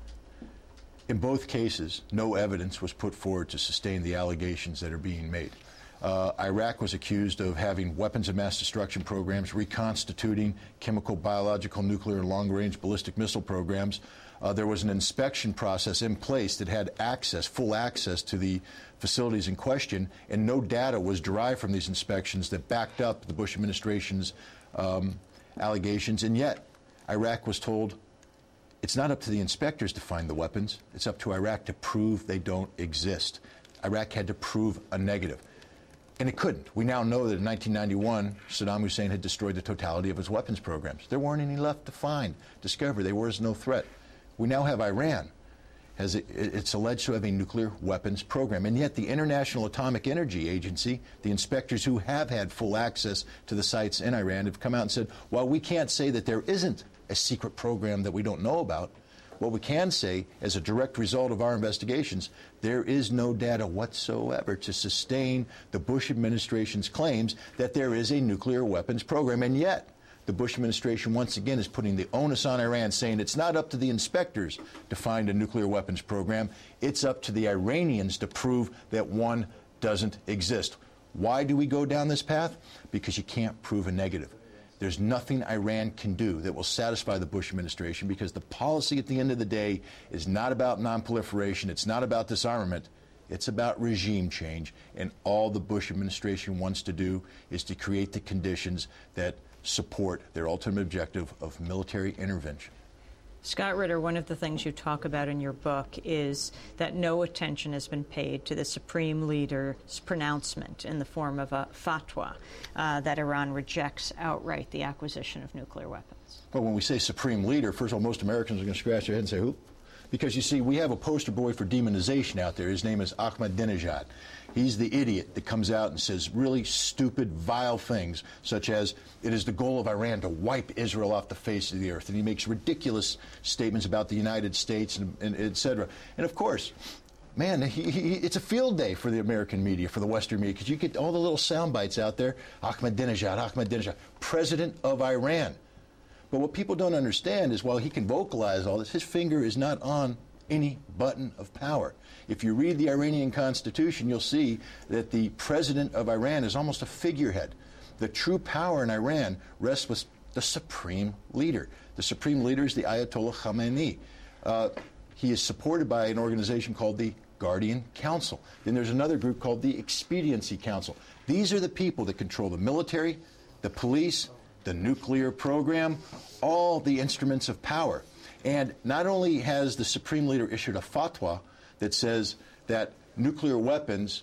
in both cases, no evidence was put forward to sustain the allegations that are being made. Uh, Iraq was accused of having weapons of mass destruction programs, reconstituting chemical, biological, nuclear, and long-range ballistic missile programs. Uh, there was an inspection process in place that had access, full access to the facilities in question, and no data was derived from these inspections that backed up the Bush administration's um, allegations. And yet, Iraq was told it's not up to the inspectors to find the weapons. It's up to Iraq to prove they don't exist. Iraq had to prove a negative. And it couldn't. We now know that in nineteen ninety-one, Saddam Hussein had destroyed the totality of his weapons programs. There weren't any left to find, discover. There was no threat. We now have Iran. Has a, it's alleged to have a nuclear weapons program. And yet the International Atomic Energy Agency, the inspectors who have had full access to the sites in Iran, have come out and said, while we can't say that there isn't a secret program that we don't know about, what we can say, as a direct result of our investigations, there is no data whatsoever to sustain the Bush administration's claims that there is a nuclear weapons program. And yet, the Bush administration once again is putting the onus on Iran, saying it's not up to the inspectors to find a nuclear weapons program. It's up to the Iranians to prove that one doesn't exist. Why do we go down this path? Because you can't prove a negative. There's nothing Iran can do that will satisfy the Bush administration, because the policy at the end of the day is not about nonproliferation. It's not about disarmament. It's about regime change. And all the Bush administration wants to do is to create the conditions that support their ultimate objective of military intervention. Scott Ritter, one of the things you talk about in your book is that no attention has been paid to the Supreme Leader's pronouncement in the form of a fatwa uh, that Iran rejects outright the acquisition of nuclear weapons. Well, when we say Supreme Leader, first of all, most Americans are going to scratch their head and say, who? Because, you see, we have a poster boy for demonization out there. His name is Ahmadinejad. He's the idiot that comes out and says really stupid, vile things, such as it is the goal of Iran to wipe Israel off the face of the earth. And he makes ridiculous statements about the United States, and, and et cetera. And, of course, man, he, he, it's a field day for the American media, for the Western media, because you get all the little sound bites out there. Ahmadinejad, Ahmadinejad, president of Iran. But what people don't understand is while he can vocalize all this, his finger is not on any button of power. If you read the Iranian constitution, you'll see that the president of Iran is almost a figurehead. The true power in Iran rests with the supreme leader. The supreme leader is the Ayatollah Khamenei. Uh, he is supported by an organization called the Guardian Council. Then there's another group called the Expediency Council. These are the people that control the military, the police, the nuclear program, all the instruments of power. And not only has the Supreme Leader issued a fatwa that says that nuclear weapons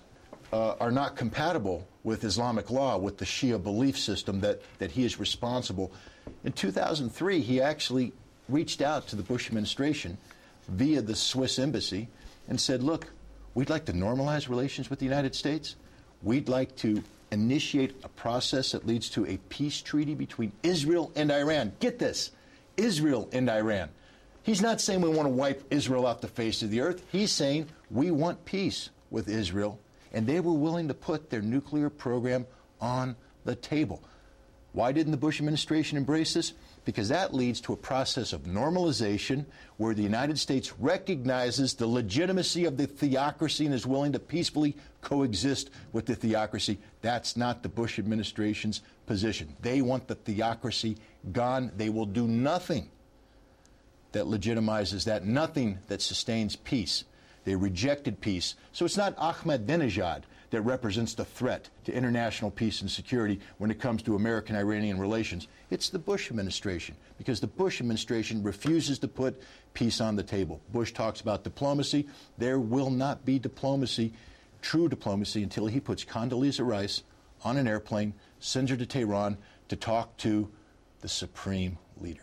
uh, are not compatible with Islamic law, with the Shia belief system that, that he is responsible. In two thousand three, he actually reached out to the Bush administration via the Swiss embassy and said, look, we'd like to normalize relations with the United States. We'd like to initiate a process that leads to a peace treaty between Israel and Iran. Get this, Israel and Iran. He's not saying we want to wipe Israel off the face of the earth. He's saying we want peace with Israel, and they were willing to put their nuclear program on the table. Why didn't the Bush administration embrace this? Because that leads to a process of normalization where the United States recognizes the legitimacy of the theocracy and is willing to peacefully coexist with the theocracy. That's not the Bush administration's position. They want the theocracy gone. They will do nothing that legitimizes that, nothing that sustains peace. They rejected peace. So it's not Ahmadinejad that represents the threat to international peace and security when it comes to American-Iranian relations. It's the Bush administration, because the Bush administration refuses to put peace on the table. Bush talks about diplomacy. There will not be diplomacy, true diplomacy, until he puts Condoleezza Rice on an airplane, sends her to Tehran to talk to the supreme leader.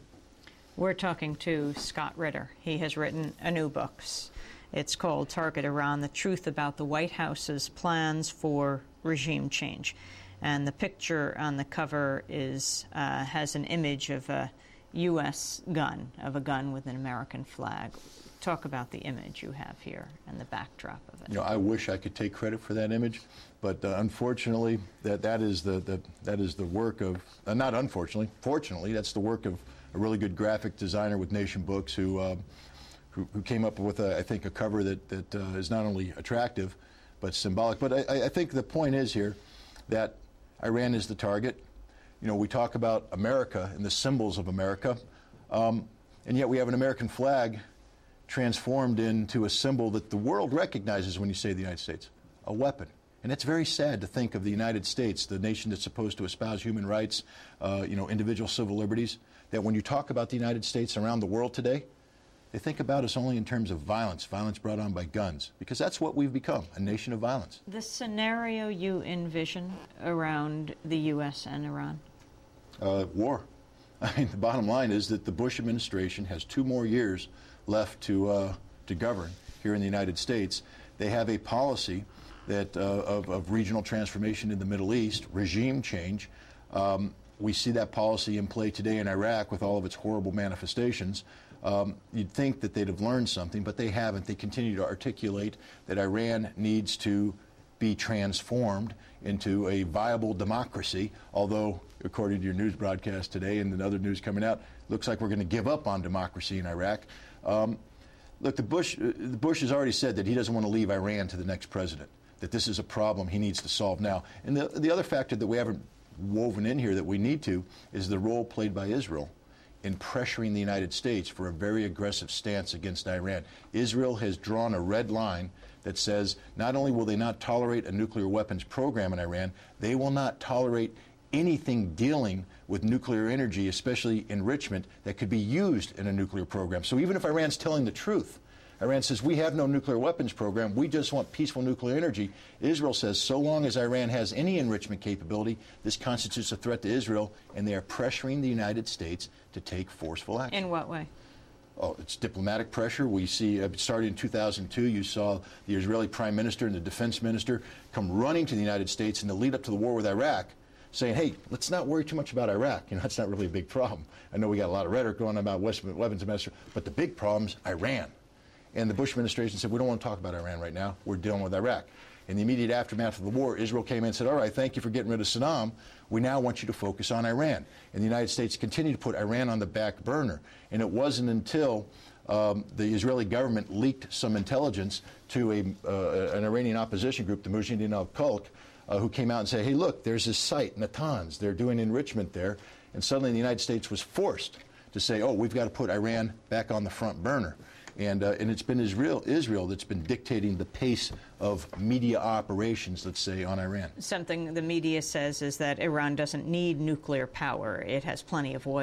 We're talking to Scott Ritter. He has written a new book. It's called Target Iran, The Truth About the White House's Plans for Regime Change. And the picture on the cover is uh, has an image of a U S gun, of a gun with an American flag. Talk about the image you have here and the backdrop of it. You know, I wish I could take credit for that image, but uh, unfortunately, that that is the, the that is the work of uh, not unfortunately, fortunately, that's the work of a really good graphic designer with Nation Books who. Uh, Who, who came up with, a, I think, a cover that, that uh, is not only attractive, but symbolic. But I, I think the point is here that Iran is the target. You know, we talk about America and the symbols of America, um, and yet we have an American flag transformed into a symbol that the world recognizes when you say the United States, a weapon. And it's very sad to think of the United States, the nation that's supposed to espouse human rights, uh, you know, individual civil liberties, that when you talk about the United States around the world today, they think about us only in terms of violence, violence brought on by guns, because that's what we've become, a nation of violence. The scenario you envision around the U S and Iran? Uh, war. I mean, the bottom line is that the Bush administration has two more years left to, uh, to govern here in the United States. They have a policy that, uh, of, of regional transformation in the Middle East, regime change. Um, we see that policy in play today in Iraq with all of its horrible manifestations. Um, you'd think that they'd have learned something, but they haven't. They continue to articulate that Iran needs to be transformed into a viable democracy, although, according to your news broadcast today and the other news coming out, looks like we're going to give up on democracy in Iraq. Um, look, the Bush, uh, the Bush has already said that he doesn't want to leave Iran to the next president, that this is a problem he needs to solve now. And the, the other factor that we haven't woven in here that we need to is the role played by Israel in pressuring the United States for a very aggressive stance against Iran. Israel has drawn a red line that says not only will they not tolerate a nuclear weapons program in Iran, they will not tolerate anything dealing with nuclear energy, especially enrichment, that could be used in a nuclear program. So even if Iran's telling the truth, Iran says, we have no nuclear weapons program, we just want peaceful nuclear energy. Israel says, so long as Iran has any enrichment capability, this constitutes a threat to Israel, and they are pressuring the United States to take forceful action. In what way? Oh, it's diplomatic pressure. We see, uh, starting in two thousand two, you saw the Israeli prime minister and the defense minister come running to the United States in the lead up to the war with Iraq, saying, hey, let's not worry too much about Iraq. You know, that's not really a big problem. I know we got a lot of rhetoric going on about weapons administration, but the big problem's Iran. And the Bush administration said, we don't want to talk about Iran right now. We're dealing with Iraq. In the immediate aftermath of the war, Israel came in and said, all right, thank you for getting rid of Saddam. We now want you to focus on Iran. And the United States continued to put Iran on the back burner. And it wasn't until um, the Israeli government leaked some intelligence to a, uh, an Iranian opposition group, the Mujahideen al-Khalq, uh, who came out and said, hey, look, there's this site, Natanz. They're doing enrichment there. And suddenly the United States was forced to say, oh, we've got to put Iran back on the front burner. And, uh, and it's been Israel, Israel that's been dictating the pace of media operations, let's say, on Iran. Something the media says is that Iran doesn't need nuclear power. It has plenty of oil.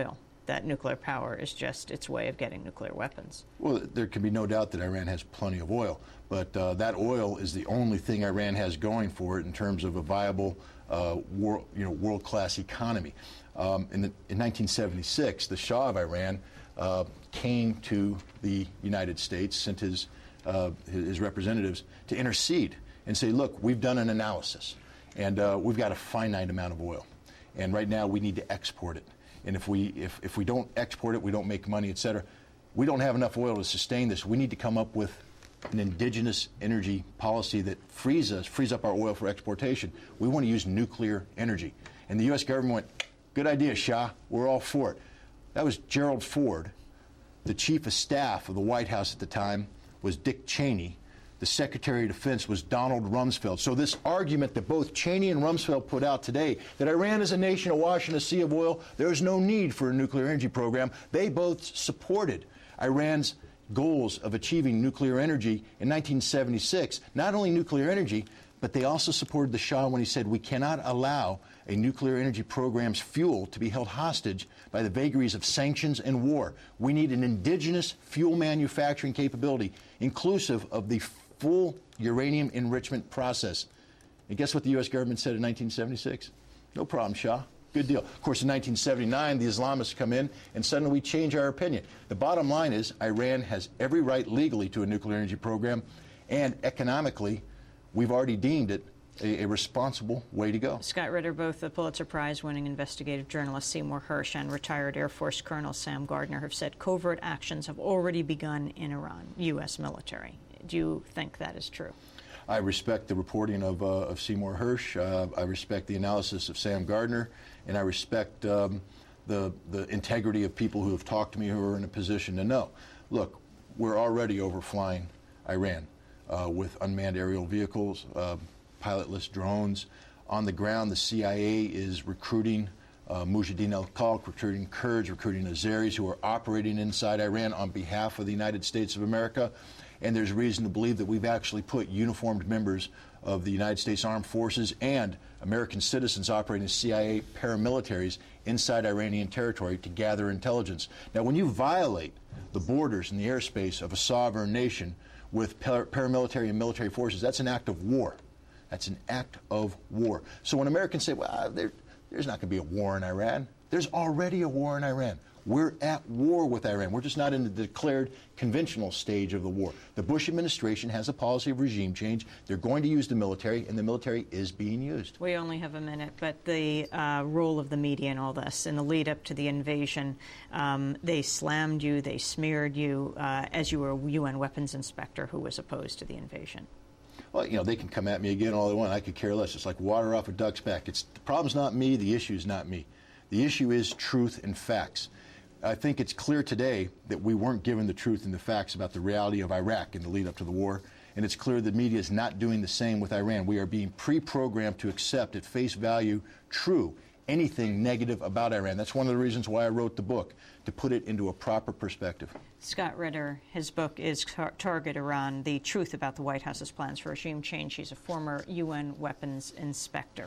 that nuclear power is just its way of getting nuclear weapons. Well, there can be no doubt that Iran has plenty of oil, but uh, that oil is the only thing Iran has going for it in terms of a viable uh, world, you know, world-class economy. Um, in, the, in nineteen seventy-six, the Shah of Iran uh, came to the United States, sent his, uh, his representatives to intercede and say, look, we've done an analysis, and uh, we've got a finite amount of oil, and right now we need to export it. And if we, if, if we don't export it, we don't make money, et cetera. We don't have enough oil to sustain this. We need to come up with an indigenous energy policy that frees us, frees up our oil for exportation. We want to use nuclear energy. And the U S government went, good idea, Shah. We're all for it. That was Gerald Ford. The chief of staff of the White House at the time was Dick Cheney. The Secretary of Defense was Donald Rumsfeld. So this argument that both Cheney and Rumsfeld put out today, that Iran is a nation awash in a sea of oil, there is no need for a nuclear energy program, they both supported Iran's goals of achieving nuclear energy in nineteen seventy-six. Not only nuclear energy, but they also supported the Shah when he said we cannot allow a nuclear energy program's fuel to be held hostage by the vagaries of sanctions and war. We need an indigenous fuel manufacturing capability, inclusive of the full uranium enrichment process. And guess what the U S government said in nineteen seventy-six? No problem, Shah. Good deal. Of course, in nineteen seventy-nine, the Islamists come in, and suddenly we change our opinion. The bottom line is Iran has every right legally to a nuclear energy program, and economically, we've already deemed it a, a responsible way to go. Scott Ritter, both the Pulitzer Prize-winning investigative journalist Seymour Hersh and retired Air Force Colonel Sam Gardner have said covert actions have already begun in Iran, U S military. Do you think that is true? I respect the reporting of, uh, of Seymour Hersh. Uh, I respect the analysis of Sam Gardner, and I respect um, the, the integrity of people who have talked to me who are in a position to know. Look, we're already overflying Iran uh, with unmanned aerial vehicles, uh, pilotless drones. On the ground, the C I A is recruiting uh, Mujahideen al-Khalq, recruiting Kurds, recruiting Azeris who are operating inside Iran on behalf of the United States of America. And there's reason to believe that we've actually put uniformed members of the United States Armed Forces and American citizens operating as C I A paramilitaries inside Iranian territory to gather intelligence. Now, when you violate the borders and the airspace of a sovereign nation with par paramilitary and military forces, that's an act of war. That's an act of war. So when Americans say, well, there, there's not going to be a war in Iran, there's already a war in Iran. We're at war with Iran. We're just not in the declared conventional stage of the war. The Bush administration has a policy of regime change. They're going to use the military, and the military is being used. We only have a minute, but the uh, role of the media in all this, in the lead up to the invasion, um, they slammed you, they smeared you uh, as you were a U N weapons inspector who was opposed to the invasion. Well, you know, they can come at me again all they want. I could care less. It's like water off a duck's back. It's, the problem's not me. The issue's not me. The issue is truth and facts. I think it's clear today that we weren't given the truth and the facts about the reality of Iraq in the lead up to the war, and it's clear the media is not doing the same with Iran. We are being pre-programmed to accept at face value true anything negative about Iran. That's one of the reasons why I wrote the book, to put it into a proper perspective. Scott Ritter, his book is tar Target Iran, The Truth About the White House's Plans for Regime Change. He's a former U N weapons inspector.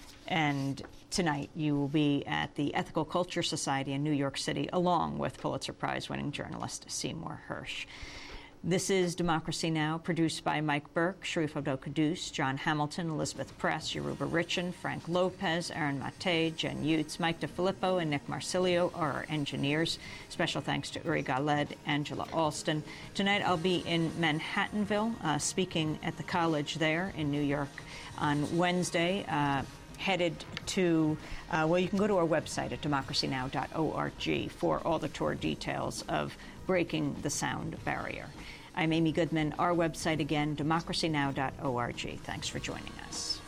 And tonight you will be at the Ethical Culture Society in New York City, along with Pulitzer Prize-winning journalist Seymour Hersh. This is Democracy Now!, produced by Mike Burke, Sharif Abdel-Quddus, John Hamilton, Elizabeth Press, Yoruba Richin, Frank Lopez, Aaron Mate, Jen Utz, Mike DeFilippo, and Nick Marsilio are our engineers. Special thanks to Uri Galed, Angela Alston. Tonight I'll be in Manhattanville, uh, speaking at the college there in New York. On Wednesday, uh, headed to, uh, well, you can go to our website at democracy now dot org for all the tour details of breaking the sound barrier. I'm Amy Goodman. Our website again, democracy now dot org. Thanks for joining us.